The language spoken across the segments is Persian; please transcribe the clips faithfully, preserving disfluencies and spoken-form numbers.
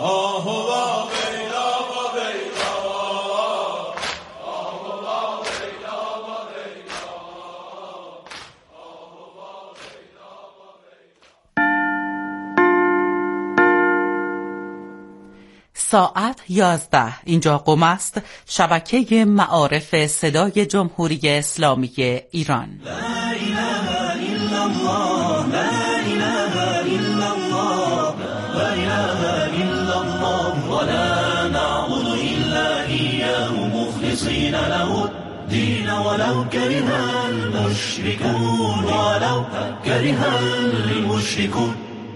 ساعت یازده. اینجا قم است، شبکه معارف صدای جمهوری اسلامی ایران. لا اله الا الله، لا اله الا الله، لا اله الا الله، ولا نعبد الا اياه مخلصين له الدين ولو كره المشركون، ولو كره المشركون.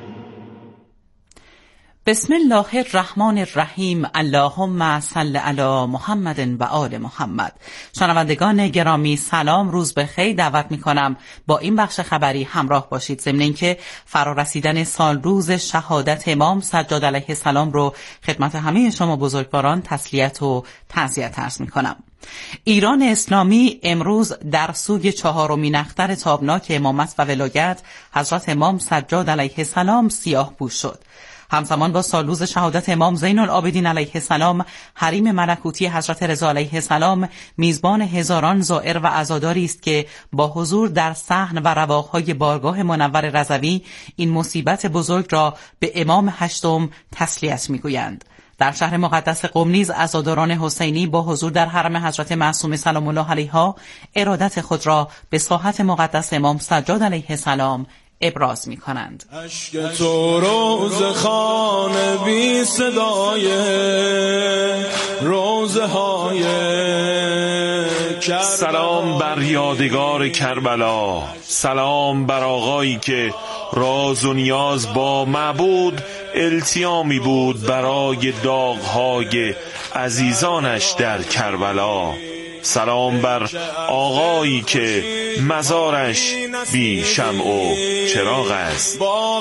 بسم الله الرحمن الرحیم. اللهم صل علی محمد و آل محمد. شنوندگان گرامی سلام، روز بخیر. دعوت میکنم با این بخش خبری همراه باشید، ضمن اینکه فرارسیدن سال روز شهادت امام سجاد علیه السلام رو خدمت همه شما بزرگواران تسلیت و تعزیت عرض میکنم. ایران اسلامی امروز در سوی چهارمین اختر تابناک امامت و ولایت حضرت امام سجاد علیه السلام سیاه پوش شد. همزمان با سالروز شهادت امام زین العابدین علیه السلام، حریم ملکوتی حضرت رضا علیه السلام میزبان هزاران زائر و عزاداری است که با حضور در صحن و رواقهای بارگاه منور رضوی این مصیبت بزرگ را به امام هشتم تسلیت میگویند. در شهر مقدس قم نیز عزاداران حسینی با حضور در حرم حضرت معصومه سلام الله علیها ارادت خود را به ساحت مقدس امام سجاد علیه السلام ابراز می کنند. اشک تو روز خانه بی صدای روزه های کربلا. سلام بر یادگار کربلا، سلام بر آقایی که راز و نیاز با معبود التیامی بود برای داغ‌های عزیزانش در کربلا. سلام بر آقایی که مزارش بی شمع و چراغ است. با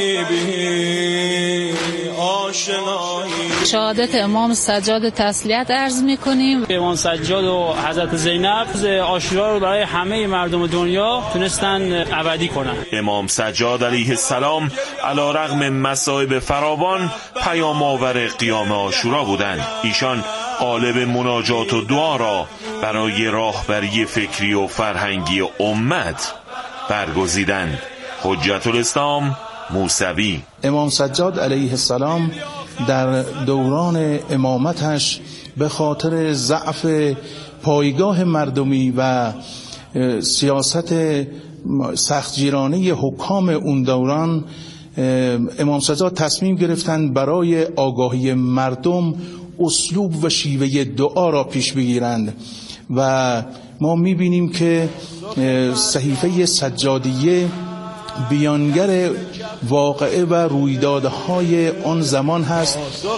غریبی آشنایی. شهادت امام سجاد تسلیت عرض می‌کنیم. امام سجاد و حضرت زینب عاشورا رو برای همه مردم دنیا تونستن ابدی کنن. امام سجاد علیه السلام علیرغم مصائب فراوان پیام آور قیام عاشورا بودند. ایشان قالب مناجات و دعا را برای راهبری فکری و فرهنگی امت برگزیدند. حجت الاسلام موسوی. امام سجاد علیه السلام در دوران امامتش به خاطر ضعف پایگاه مردمی و سیاست سختگیرانه حکام اون دوران، امام سجاد تصمیم گرفتند برای آگاهی مردم اسلوب و شیوه دعا را پیش بگیرند و ما میبینیم که صحیفه سجادیه بیانگر واقعه و رویدادهای آن زمان هست.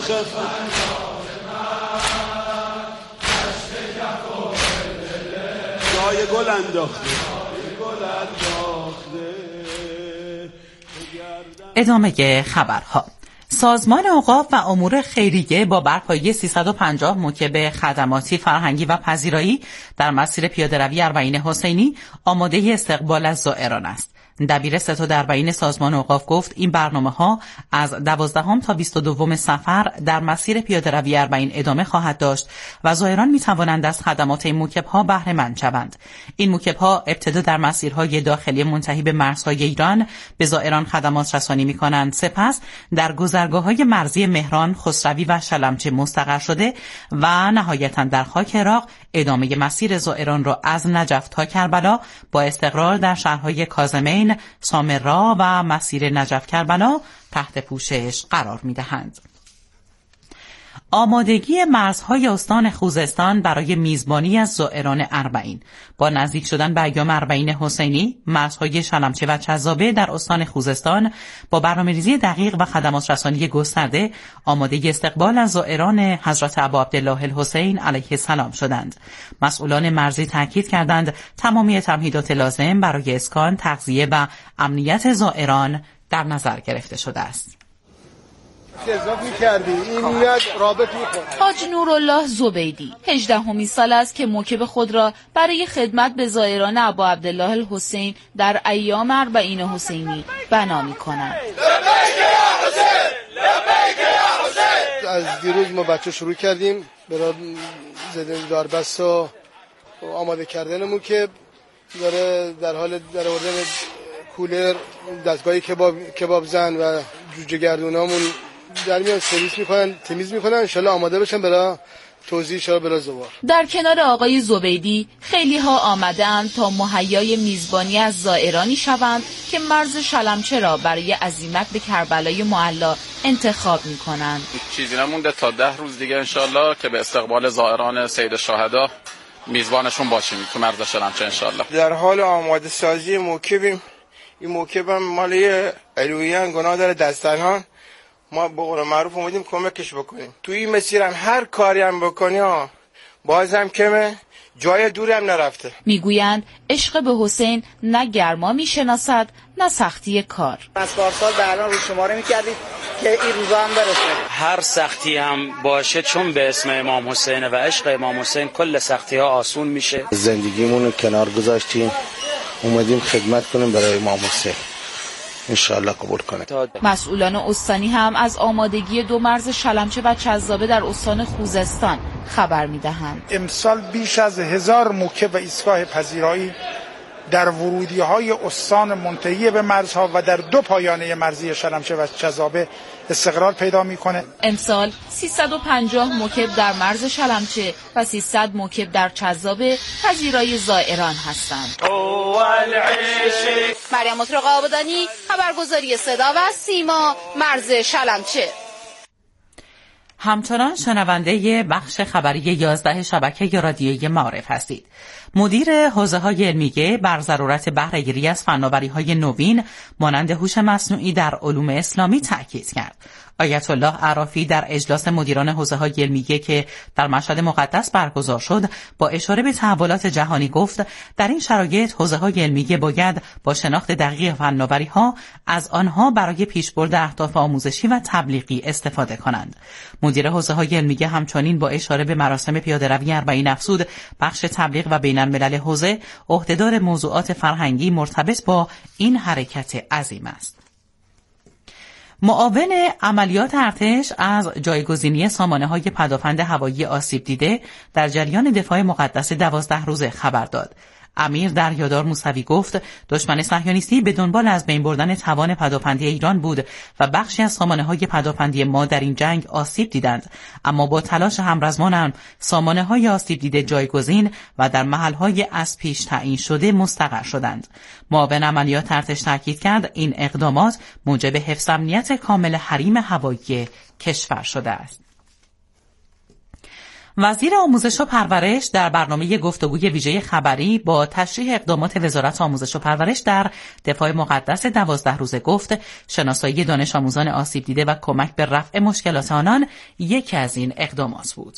جای گل انداخته. ادامه خبرها. سازمان اوقاف و امور خیریه با برپایی سیصد و پنجاه موکب خدماتی فرهنگی و پذیرایی در مسیر پیاده‌روی اربعین حسینی آماده استقبال از زائران است. دبیر ستاد اربعین سازمان اوقاف گفت این برنامه‌ها از دوازدهم تا بیست و دوم صفر در مسیر پیاده‌روی اربعین ادامه خواهد داشت و زائران می‌توانند از خدمات این موکب‌ها بهره مند شوند. این موکب‌ها ابتدا در مسیرهای داخلی منتهی به مرزهای ایران به زائران خدمات رسانی می‌کنند، سپس در گذرگاه‌های مرزی مهران، خسروی و شلمچه مستقر شده و نهایتاً در خاک عراق ادامه مسیر زائران را از نجف تا کربلا با استقرار در شهرهای کاظمین، سامرا و مسیر نجف کربلا تحت پوشش قرار می‌دهند. آمادگی مرزهای استان خوزستان برای میزبانی از زائران اربعین. با نزدیک شدن به ایام اربعین حسینی، مرزهای شلمچه و چذابه در استان خوزستان با برنامه‌ریزی دقیق و خدمات رسانی گسترده آماده استقبال از زائران حضرت ابا عبدالله الحسین علیه السلام شدند. مسئولان مرزی تاکید کردند تمامی تمهیدات لازم برای اسکان، تغذیه و امنیت زائران در نظر گرفته شده است. حاج نورالله زبیدی هجدهمین سال است که موکب خود را برای خدمت به زائران ابا عبدالله الحسین در ایام اربعین حسینی بنا می‌کند. لبیک یا حسین، لبیک یا حسین. از دیروز ما بچه شروع کردیم برای زدن داربست و آماده کردنمون که داره در حال در آوردن کولر، دستگاه کباب کباب زن و جوجه گردونامون در میان سرویس میکنن، تمیز میکنن، ان شاءالله آماده بشن برای توزیع شده برای زوار. در کنار آقای زبیدی خیلی ها آمدند تا مهیای میزبانی از زائرانی شوند که مرز شلمچه را برای عزیمت به کربلای معلی انتخاب میکنند. چیزی نمونده تا ده روز دیگه انشالله که به استقبال زائران سید الشهدا میزبانشون باشیم تو مرز شلمچه انشالله. در حال آماده سازی موکبیم. این موکب هم مالی علویان گناه داره دستنها، ما به قول معروف اومدیم کمکش بکنیم. توی این مسیر هم هر کاری هم بکنی ها بازم کمه، جای دوری هم نرفته. میگویند عشق به حسین نه گرما میشناسد نه سختی کار. از پارسال به الان رو شماره میکردید که این روزا هم برسه. هر سختی هم باشه چون به اسم امام حسین و عشق امام حسین کل سختی ها آسون میشه. زندگیمون رو کنار گذاشتیم اومدیم خدمت کنیم برای امام حسین، انشاءالله قبول کنه. مسئولان استانی هم از آمادگی دو مرز شلمچه و چذابه در استان خوزستان خبر میدهند. امسال بیش از هزار موکب و ایستگاه پذیرایی در ورودی‌های استان منتهی به مرزها و در دو پایانه مرزی شلمچه و چذابه استقرار پیدا میکنه. امسال سیصد و پنجاه موکب در مرز شلمچه و سیصد موکب در چذابه پذیرای زائران هستند. مریم مطرق آبادانی، خبرگزاری صدا و سیما، مرز شلمچه. همچنان شنونده بخش خبری یازده شبکه رادیویی معارف هستید. مدیر حوزه‌های علمیه بر ضرورت بهره‌گیری از فناوری‌های نوین مانند هوش مصنوعی در علوم اسلامی تاکید کرد. آیت الله عرافی در اجلاس مدیران حوزه‌های علمیه که در مشهد مقدس برگزار شد با اشاره به تحولات جهانی گفت در این شرایط حوزه‌های علمیه باید با شناخت دقیق فناوری‌ها از آنها برای پیشبرد اهداف آموزشی و تبلیغی استفاده کنند. مدیر حوزه‌های علمیه همچنین با اشاره به مراسم پیاده‌روی اربعین افزود بخش تبلیغ و بین الملل حوزه عهدهدار موضوعات فرهنگی مرتبط با این حرکت عظیم است. معاون عملیات ارتش از جایگزینی سامانه‌های پدافند هوایی آسیب دیده در جریان دفاع مقدس دوازده روزه خبر داد. امیر دریادار موسوی گفت دشمن صهیونیستی به دنبال از بین بردن توان پدافندی ایران بود و بخشی از سامانه‌های پدافندی ما در این جنگ آسیب دیدند، اما با تلاش همرزمانان سامانه‌های آسیب دیده جایگزین و در محل‌های از پیش تعیین شده مستقر شدند. معاون عملیات ارتش تاکید کرد این اقدامات موجب حفظ امنیت کامل حریم هوایی کشور شده است. وزیر آموزش و پرورش در برنامه گفتگوی ویژه خبری با تشریح اقدامات وزارت آموزش و پرورش در دفاع مقدس دوازده روزه گفت شناسایی دانش آموزان آسیب دیده و کمک به رفع مشکلات آنان یکی از این اقدامات بود.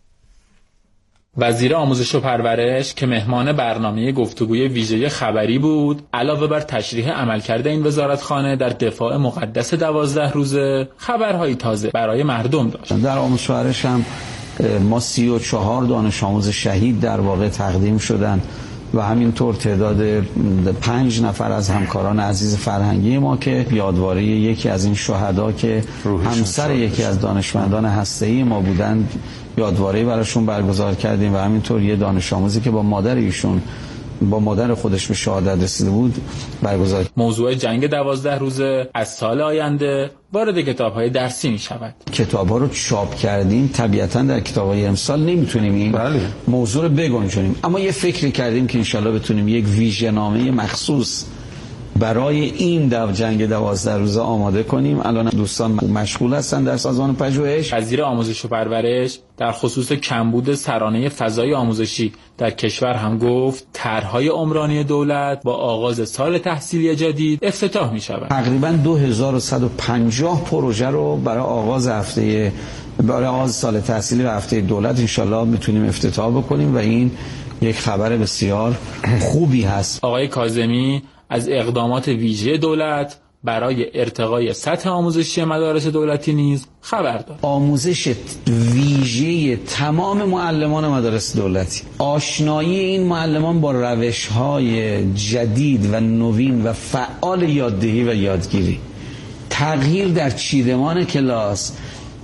وزیر آموزش و پرورش که مهمان برنامه گفتگوی ویژه خبری بود، علاوه بر تشریح عملکرد این وزارتخانه در دفاع مقدس دوازده روزه، خبرهای تازه برای مردم داشت. در آموزش و پرورش هم ما سی و چهار دانش آموز شهید در واقع تقدیم شدن و همینطور تعداد پنج نفر از همکاران عزیز فرهنگی ما که یادواره یکی از این شهدا که همسر یکی از دانشمندان هسته‌ای ما بودن یادواره براشون برگزار کردیم و همینطور یه دانش آموزی که با مادر ایشون با مادر خودش به شهادت رسیده بود برگزار. موضوع جنگ دوازده روزه از سال آینده وارد کتاب‌های درسی می‌شود. کتاب‌ها رو چاپ کردیم، طبیعتاً در کتاب‌های امسال نمی‌تونیم این بله. موضوع رو بگنجونیم، اما یه فکری کردیم که انشالله بتونیم یک ویژه‌نامه مخصوص برای این دو جنگ دوازده روزه آماده کنیم. الان دوستان مشغول هستن در سازمان پژوهش. وزیر آموزش و پرورش در خصوص کمبود سرانه فضای آموزشی در کشور هم گفت طرح‌های عمرانی دولت با آغاز سال تحصیلی جدید افتتاح می‌شود. تقریباً دو هزار و صد و پنجاه پروژه رو برای آغاز هفته برای آغاز سال تحصیلی و هفته دولت انشالله میتونیم افتتاح بکنیم و این یک خبر بسیار خوبی هست. آقای کاظمی از اقدامات ویژه دولت برای ارتقای سطح آموزشی مدارس دولتی نیز خبر داد. آموزش ویژه تمام معلمان مدارس دولتی، آشنایی این معلمان با روش‌های جدید و نوین و فعال یاددهی و یادگیری، تغییر در چیدمان کلاس،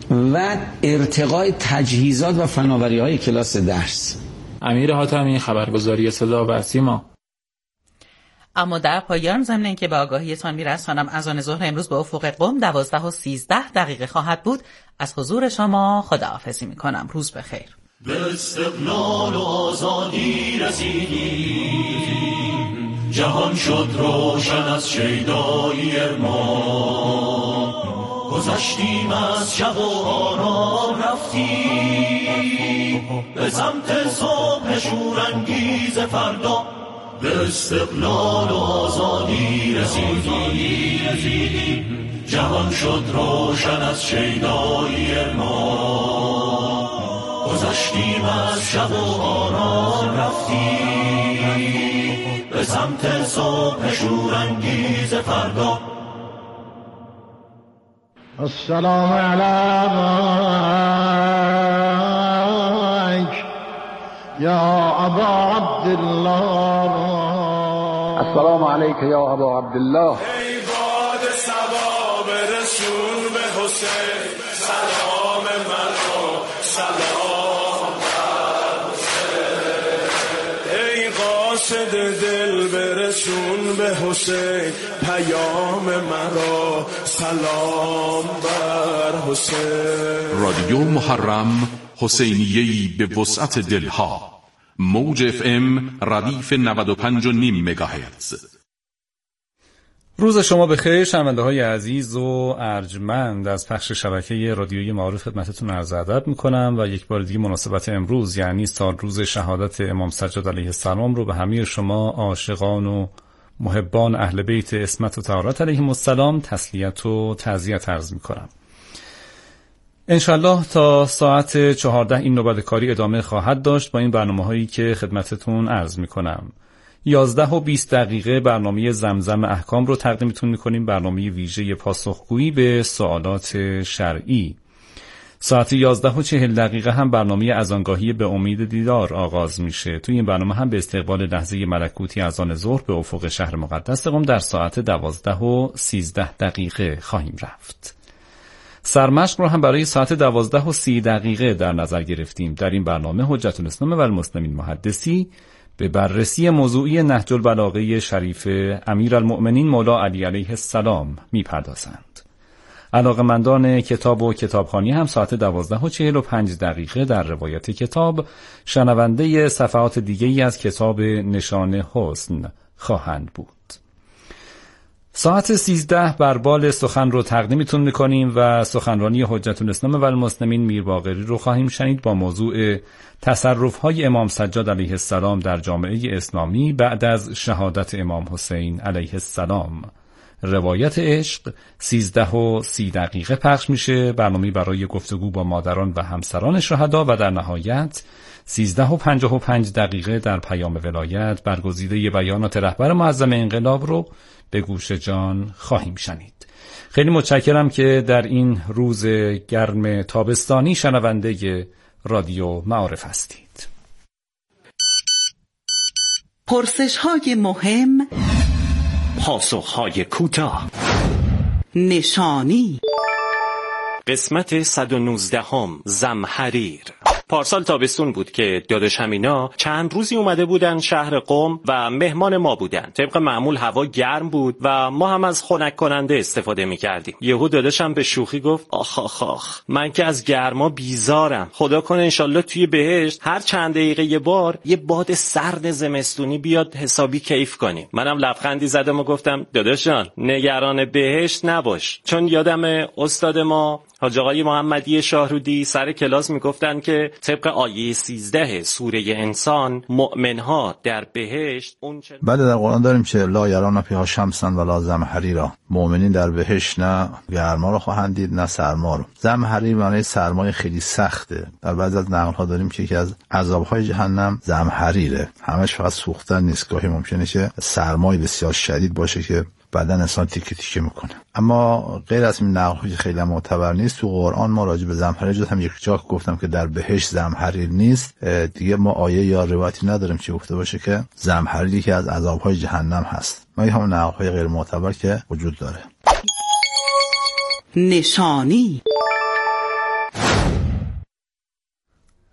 و ارتقای تجهیزات و فناوری‌های کلاس درس. امیر حاتمی، خبرگزاری صدا و سیما. اما در پایان ضمن اینکه به آگاهیتان میرسانم اذان ظهر امروز به افق قم دوازده و سیزده دقیقه خواهد بود. از حضور شما خداحافظی میکنم. روز بخیر. به استقلال و آزادی رسیدیم، جهان شد روشن از شیدایی ما، گذشتیم از شب و آرام رفتیم به سمت صبح شورانگیز فردا. به استقلال و آزادی رسیدیم، جهان شد روشن از شیدایی ما، گذشتیم از شب و آرام رفتیم به سمت صبح شورانگیز فردا. السلام علیک یا ابا عبدالله. السلام علیک یا ابا عبدالله. ای باد صبا برسون به حسین، سلام من رو سلام بر حسین. ای قاصد دل برسون به حسین، پیام من رو سلام بر حسین. رادیو محرم، حسینیه‌ای به وسعت دلها. موج اف ام ردیف نود و پنج و نیم مگاهرتز. روز شما بخیر شنونده های عزیز و ارجمند از پخش شبکه رادیویی معارف خدمتتون عرض ادب میکنم و یک بار دیگه مناسبت امروز یعنی سال روز شهادت امام سجاد علیه السلام رو به همه شما عاشقان و محبان اهل بیت عصمت و طهارت علیهم السلام تسلیت و تعزیت عرض میکنم. انشالله تا ساعت چهارده این نوبت کاری ادامه خواهد داشت با این برنامه هایی که خدمتتون عرض میکنم. یازده و بیست دقیقه برنامه زمزم احکام رو تقدیمتون میکنیم، برنامه ویژه پاسخگویی به سوالات شرعی. ساعت یازده و چهل دقیقه هم برنامه اذانگاهی به امید دیدار آغاز میشه. توی این برنامه هم به استقبال لحظه ملکوتی اذان ظهر به افق شهر مقدس قم در ساعت دوازده و سیزده دقیقه خواهیم رفت. سرمشق رو هم برای ساعت دوازده و سی دقیقه در نظر گرفتیم. در این برنامه حجت الاسلام و المسلمین محدثی به بررسی موضوعی نهج البلاغه شریف امیرالمؤمنین مولا علی علیه السلام میپردازند. علاقه‌مندان کتاب و کتابخوانی هم ساعت دوازده و چهل و پنج دقیقه در روایت کتاب شنونده صفحات دیگه‌ای از کتاب نشان حسن خواهند بود. ساعت سیزده بربال سخن رو تقدیمتون میکنیم و سخنرانی حجت الاسلام و المسلمین میر باقری رو خواهیم شنید با موضوع تصرف‌های امام سجاد علیه السلام در جامعه اسلامی بعد از شهادت امام حسین علیه السلام. روایت عشق سیزده و سی دقیقه پخش میشه، برنامه برای گفتگو با مادران و همسران شهدا و در نهایت سیزده و پنجاه و پنج دقیقه در پیام ولایت برگزیده بیانات رهبر معظم انقلاب رو به گوش جان خواهیم شنید. خیلی متشکرم که در این روز گرم تابستانی شنونده رادیو معارف هستید. پرسش‌های مهم، پاسخ‌های کوتاه، نشانی. قسمت صد و نوزده هم زمحریر. پارسال تابستون بود که داداش همینا چند روزی اومده بودن شهر قم و مهمان ما بودن. طبق معمول هوا گرم بود و ما هم از خنک کننده استفاده می‌کردیم. یهو داداشم به شوخی گفت آخ آخ آخ من که از گرما بیزارم، خدا کنه انشالله توی بهشت هر چند دقیقه یه بار یه باد سرد زمستونی بیاد حسابی کیف کنیم. منم لبخندی زدم و گفتم داداشان نگران بهشت نباش، چون یادم استاد ما حاج آقای محمدی شاهرودی سر کلاس میگفتن که طبق آیه سیزده سوره انسان مؤمنها در بهشت اون چه بعد در قرآن داریم که لا یرون فیها شمسا ولا زمهریرا، مؤمنین در بهشت نه گرما رو خواهند دید نه سرما رو. زمهریر معنی سرمای خیلی سخته. در بعضی از نقل ها داریم که یکی از عذاب‌های جهنم زمهریره، همش فقط سوختن نیست، گاهی ممکنه که سرمای بسیار شدید باشه که بدن انسان تیکه تیکه میکنه. اما غیر از این نقل که خیلی معتبر نیست، تو قرآن ما راجع به زمهریر هم یک جا گفتم که در بهشت زمهریر نیست. دیگه ما آیه یا روایتی نداریم که گفته باشه که زمهریر که از عذاب‌های جهنم هست. ما هم نقل‌های غیر معتبر که وجود داره. نشانی.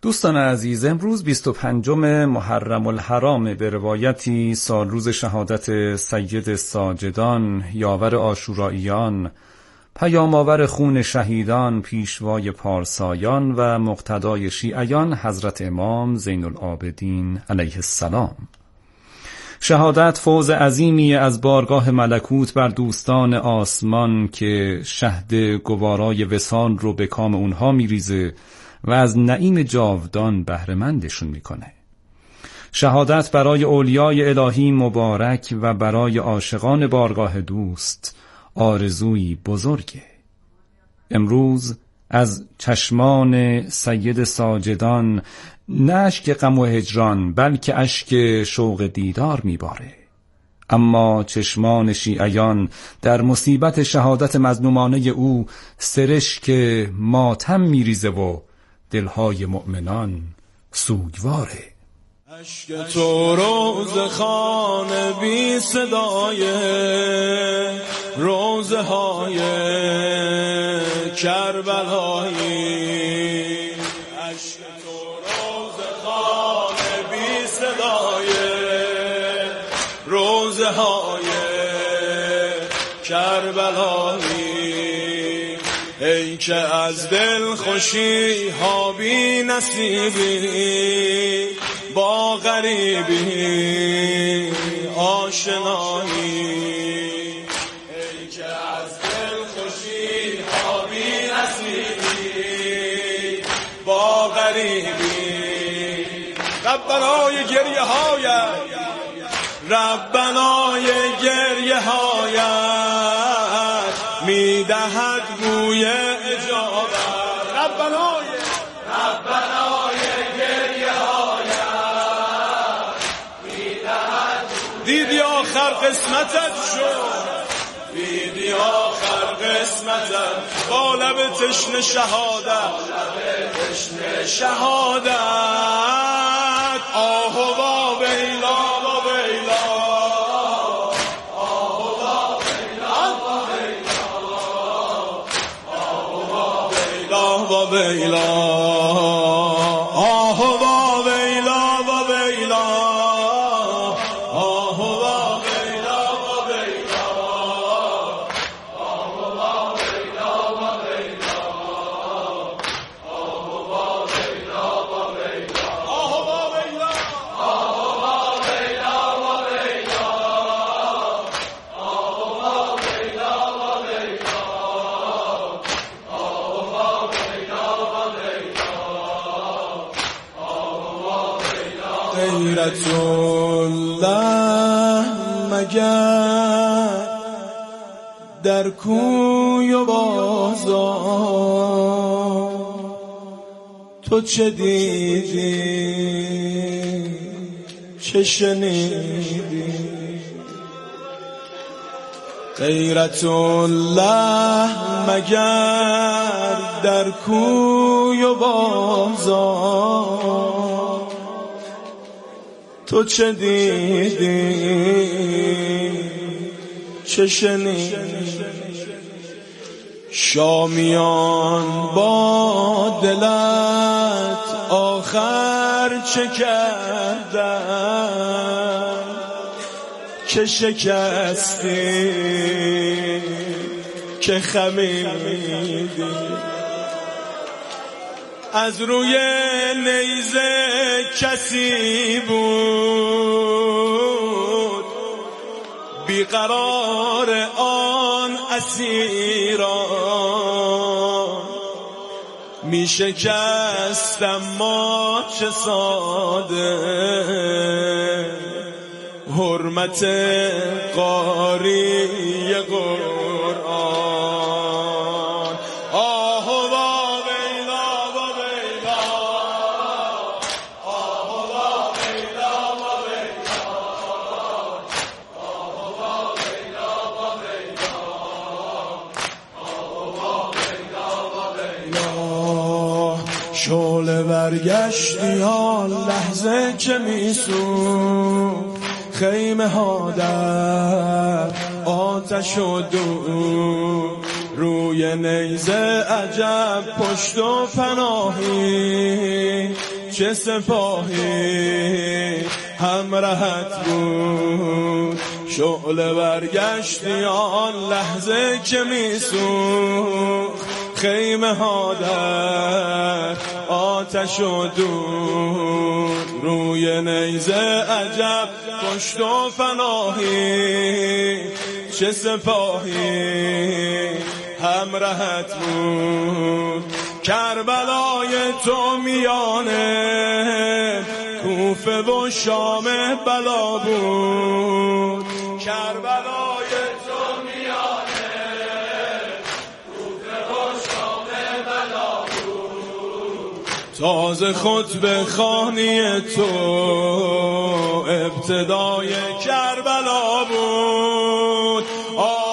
دوستان عزیز، امروز بیست و پنجم محرم الحرام به روایتی سال روز شهادت سید ساجدان، یاور عاشوراییان، پیام آور خون شهیدان، پیشوای پارسایان و مقتدای شیعیان حضرت امام زین العابدین علیه السلام. شهادت فوز عظیمی از بارگاه ملکوت بر دوستان آسمان که شهد گوارای وصال رو به کام اونها میریزه و از نعیم جاودان بهره‌مندشون میکنه. شهادت برای اولیای الهی مبارک و برای عاشقان بارگاه دوست آرزویی بزرگه. امروز از چشمان سید ساجدان نه اشک غم و هجران بلکه اشک شوق دیدار میباره، اما چشمان شیعیان در مصیبت شهادت مظلومانه او سرشک ماتم میریزه و دلهای مؤمنان سوگواره. عشق تو روز خانه بی صدای روزه های کربلایی، عشق تو روز خانه بی صدای روزه های کربلایی، ای که از دل خوشی ها بی نصیبی با غریبی آشنایی، ای که از دل خوشی ها بی نصیبی با غریبی. ربنای گریه هایت، ربنای گریه هایت میدهد گوی اجابت، ربنای ربنای گریه هایت میدهد. دیدی آخر قسمتت شد، دیدی آخر قسمتت با لب تشنه شهادت، تشنه شهادت. آه و ویلا و ویلا، آه و ویلا و ویلا، آه و ویلا و ویلا، آه و ویلا و ویلا، آه و ویلا و ویلا، آه و ویلا و ویلا، آه و ویلا و ویلا، آه و ویلا، آه و ویلا و ویلا، آه و ویلا و ویلا، آه و ویلا و ویلا، آه و ویلا. غیرت الله مگر در کوی و بازار، تو چه دیدی چه شنیدی؟ غیرت الله مگر در کوی و بازار، تو چه دیدی چه شنیدی؟ شامیان با دلت آخر چه کردن که شکستی که خمیدی؟ از روی نیزه کسی بود بیقرار آن اسیران، می شکست اما چه ساده حرمت قاری قرآن. آه و ویلا و ویلا، آه و ویلا و ویلا، آه و ویلا و ویلا، آه و ویلا و ویلا. شعله برگشتی آن لحظه که میسوخت خیمه ها در آتش و دور، روی نیزه عجب پشت و پناهی چه سپاهی همراهت بود، شعله برگشتی آن لحظه که میسوخت خیمه ها در آتش و دود، روی نیزه عجب پشت و فناهی چه سپاهی همراهت بود، کربلای تو میانه کوفه و شام بلا بود، کربلای تو میانه کوفه و شام بلا بود، تازه خطبه خوانی تو ابتدای کربلا بود. آه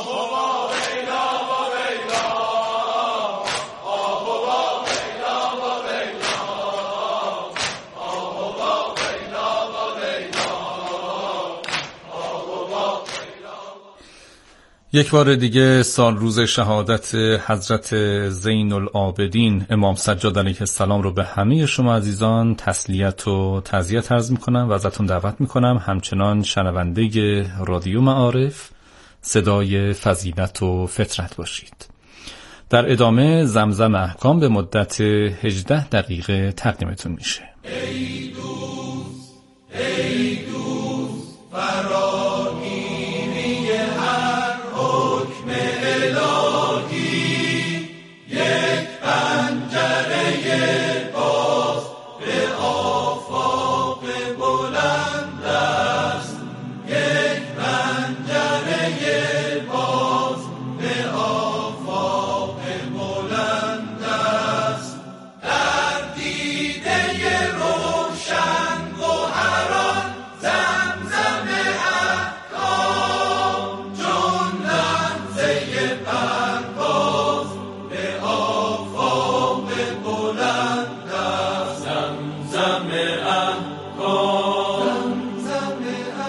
یک بار دیگه سال روز شهادت حضرت زین العابدین امام سجاد علیه السلام رو به همه شما عزیزان تسلیت و تعزیت عرض میکنم و ازتون دعوت میکنم همچنان شنونده رادیو معارف صدای فضیلت و فطرت باشید. در ادامه زمزم احکام به مدت هجده دقیقه تقدیمتون میشه. ای دوست ای دوست فراگیری هر حکم الهی، یک پنجره باز به آفاق بلند است، یک پنجره باز به آفاق بلند است، در دیده روشن گوهران زمزم احکام، چون لحظه پرواز به آفاق بلند است، زمزم احکام، زمزم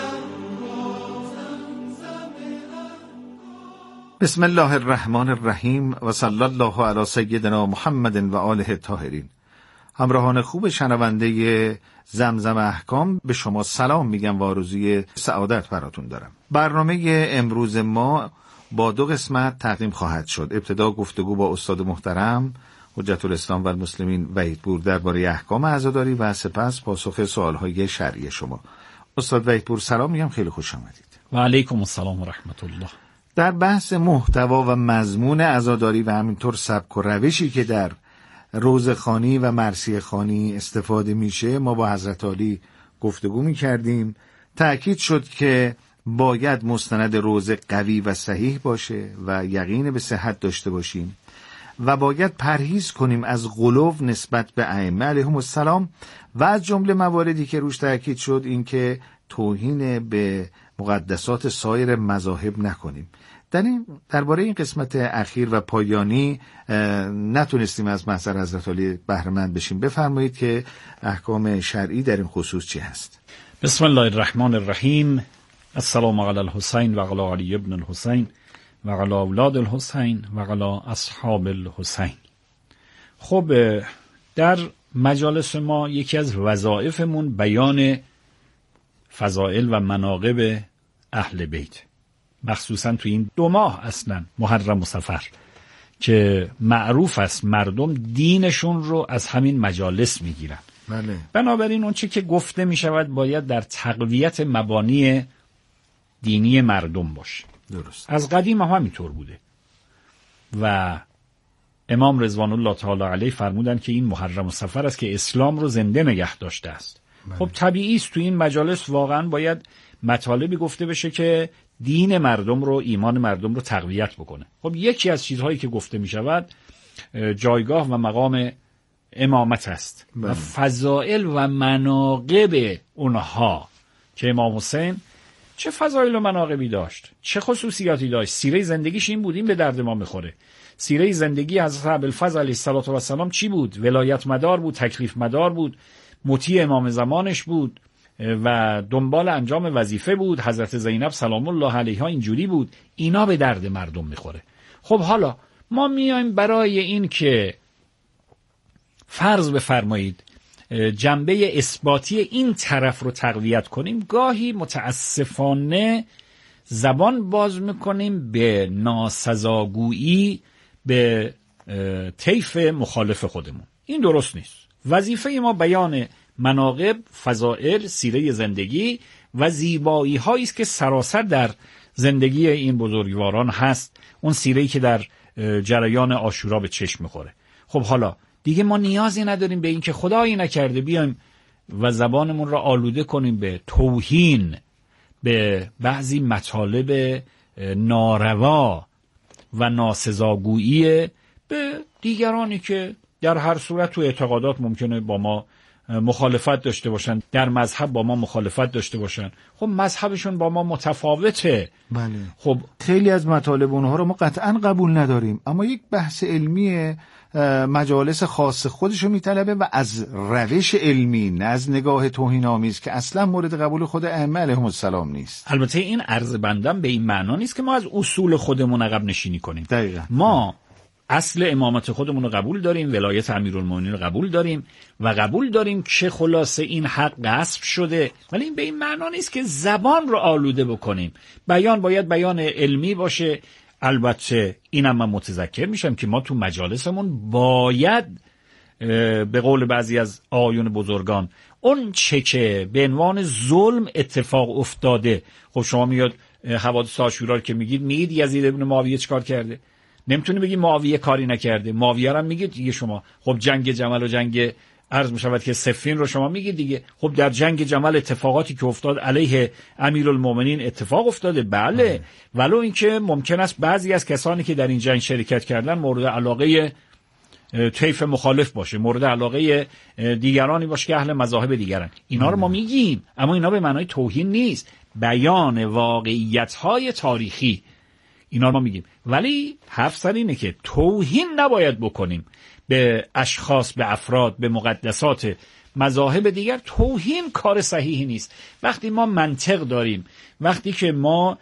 بسم الله الرحمن الرحیم و صلی الله علی سیدنا محمد و آله الطاهرین. همراهان خوب شنونده زمزم احکام به شما سلام میگم و آرزوی سعادت براتون دارم. برنامه امروز ما با دو قسمت تقدیم خواهد شد. ابتدا گفتگو با استاد محترم حجت الاسلام و المسلمین وحیدپور درباره احکام عزاداری و سپس پاسخ سوالهای شرعی شما. استاد وحیدپور سلام میگم، خیلی خوش آمدید. و علیکم السلام و رحمت الله. در بحث محتوا و مضمون عزاداری و همینطور سبک و روشی که در روزخوانی و مرثیه خوانی استفاده میشه ما با حضرت عالی گفتگو میکردیم. تأکید شد که باید مستند روزه قوی و صحیح باشه و یقین به صحت داشته باشیم و باید پرهیز کنیم از غلو نسبت به ائمه علیهم السلام و از جمله مواردی که روش تأکید شد این که توهین به مقدسات سایر مذاهب نکنیم. در این درباره این قسمت اخیر و پایانی نتونستیم از محضر حضرت علی بهره مند بشیم. بفرمایید که احکام شرعی در این خصوص چی هست؟ بسم الله الرحمن الرحیم. السلام علی الحسین و علی علی ابن الحسین و علی اولاد الحسین و علی اصحاب الحسین. خب در مجالس ما یکی از وظایفمون بیان فضائل و مناقب اهل بیت، مخصوصا تو این دو ماه اصلا محرم و صفر که معروف است مردم دینشون رو از همین مجالس میگیرن. بله. بنابراین اون چی که گفته میشود باید در تقویت مبانی دینی مردم باشه. درست. از قدیم هم همینطور بوده و امام رضوان الله تعالی علیه فرمودن که این محرم و صفر است که اسلام رو زنده نگه داشته است. بله. خب طبیعی است تو این مجالس واقعا باید مطالبی گفته بشه که دین مردم رو، ایمان مردم رو تقویت بکنه. خب یکی از چیزهایی که گفته می شود جایگاه و مقام امامت است. بله. و فضائل و مناقب اونها که امام حسین چه فضائل و مناقبی داشت، چه خصوصیاتی داشت. سیره زندگیش این بود، این به درد ما میخوره. سیره زندگی حضرت ابوالفضل علیه السلام چی بود؟ ولایت مدار بود، تکلیف مدار بود، مطیع امام زمانش بود و دنبال انجام وظیفه بود. حضرت زینب سلام الله علیها اینجوری بود. اینا به درد مردم میخوره. خب حالا ما میایم برای این که فرض بفرمایید جنبه اثباتی این طرف رو تقویت کنیم، گاهی متاسفانه زبان باز میکنیم به ناسزاگویی به طیف مخالف خودمون. این درست نیست. وظیفه ما بیان مناقب، فضائل، سیره زندگی و زیبایی هایی است که سراسر در زندگی این بزرگواران هست، اون سیره‌ای که در جریان عاشورا به چشم میخوره. خب حالا دیگه ما نیازی نداریم به این که خدایی نکرده بیایم و زبانمون را آلوده کنیم به توهین به بعضی مطالب ناروا و ناسزاگویی به دیگرانی که در هر صورت تو اعتقادات ممکنه با ما مخالفت داشته باشن، در مذهب با ما مخالفت داشته باشن. خب مذهبشون با ما متفاوته. بله. خب خیلی از مطالب اونها رو ما قطعا قبول نداریم، اما یک بحث علمی مجالس خاص خودشو میطلبه و از روش علمی، نه از نگاه توهین‌آمیز که اصلا مورد قبول خود ائمه علیهم السلام نیست. البته این عرض بندم به این معنا نیست که ما از اصول خودمون عقب نشینی کنیم. دقیقاً. ما اصل امامت خودمون رو قبول داریم، ولایت امیرالمومنین رو قبول داریم و قبول داریم که خلاصه این حق غصب شده، ولی این به این معنا نیست که زبان رو آلوده بکنیم. بیان باید بیان علمی باشه. البته اینم من متذکر میشم که ما تو مجالسمون باید به قول بعضی از آیون بزرگان اون چه که به عنوان ظلم اتفاق افتاده، خب شما میاد حوادث عاشورا که میگید میگید یزید ابن معاویه چیکار کرده؟ نمیتونی بگی معاویه کاری نکرده. معاویه هم میگید دیگه شما. خب جنگ جمل و جنگ عرض میشود که صفین رو شما میگید دیگه. خب در جنگ جمل اتفاقاتی که افتاد علیه امیرالمومنین اتفاق افتاده، بله، ولو اینکه ممکن است بعضی از کسانی که در این جنگ شرکت کردن مورد علاقه طیف مخالف باشه، مورد علاقه دیگرانی باشه که اهل مذاهب دیگرن. اینا رو ما میگیم، اما اینا به معنای توهین نیست، بیان واقعیت‌های تاریخی اینا رو ما میگیم. ولی حرف سر اینه که توهین نباید بکنیم به اشخاص، به افراد، به مقدسات مذاهب دیگر. توهین کار صحیحی نیست. وقتی ما منطق داریم، وقتی که ما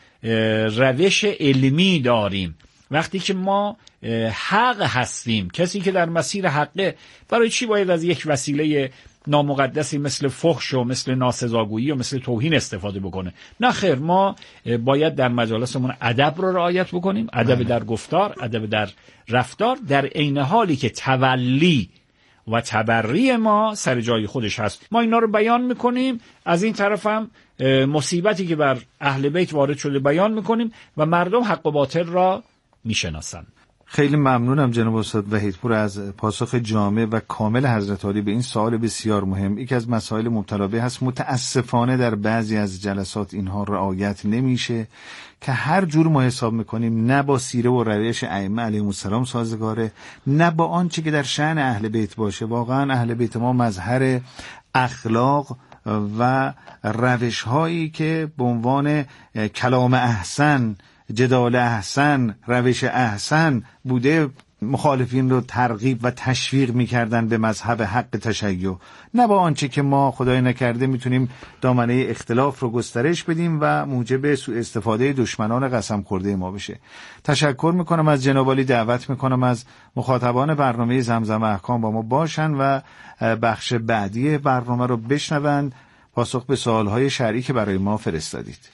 روش علمی داریم، وقتی که ما حق هستیم، کسی که در مسیر حقه، برای چی باید از یک وسیله نامقدسی مثل فحش و مثل ناسزاگویی و مثل توهین استفاده بکنه؟ نه خیر، ما باید در مجالسمون ادب رو رعایت بکنیم، ادب در گفتار، ادب در رفتار، در عین حالی که تولی و تبری ما سر جای خودش هست. ما اینا رو بیان میکنیم، از این طرف هم مصیبتی که بر اهل بیت وارد شده بیان میکنیم و مردم حق و باطل را میشناسن. خیلی ممنونم جناب استاد وحیدپور از پاسخ جامع و کامل حضرت عالی به این سوال بسیار مهم. یکی از مسائل مبتلا به هست، متاسفانه در بعضی از جلسات اینها رعایت نمیشه که هر جور ما حساب میکنیم نه با سیره و روش ائمه علیهم السلام سازگاره، نه با آنچه که در شأن اهل بیت باشه. واقعا اهل بیت ما مظهر اخلاق و روش هایی که به عنوان کلام احسن، جدال احسن، روش احسن بوده، مخالفین رو ترغیب و تشویق میکردن به مذهب حق تشیع، نه با آنچه که ما خدای نکرده میتونیم دامنه اختلاف رو گسترش بدیم و موجب سوء استفاده دشمنان قسم خورده ما بشه. تشکر میکنم از جناب عالی، دعوت میکنم از مخاطبان برنامه زمزم احکام با ما باشن و بخش بعدی برنامه رو بشنوند، پاسخ به سوالهای شرعی که برای ما فرستادید.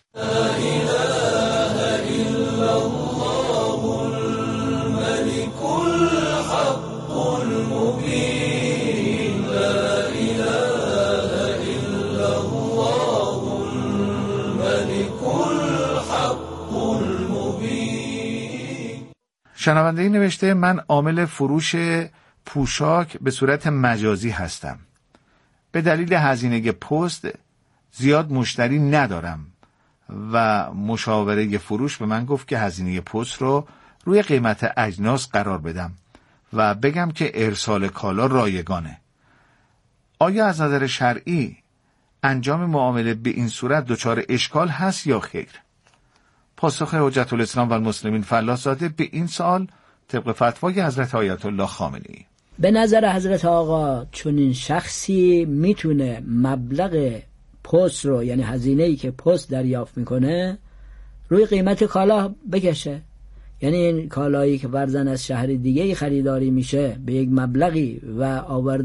شنونده نوشته من عامل فروش پوشاک به صورت مجازی هستم. به دلیل هزینه پست زیاد مشتری ندارم و مشاوره فروش به من گفت که هزینه پست رو روی قیمت اجناس قرار بدم و بگم که ارسال کالا رایگانه. آیا از نظر شرعی انجام معامله به این صورت دچار اشکال هست یا خیر؟ پاسخ حجت الاسلام و المسلمین فلاح‌زاده به این سوال طبق فتوای حضرت آیت الله خامنه‌ای: به نظر حضرت آقا چون این شخصی میتونه مبلغ پست رو، یعنی هزینه‌ای که پست دریافت میکنه، روی قیمت کالا بکشه. یعنی این کالایی که فرضاً از شهر دیگه خریداری میشه به یک مبلغی و آورده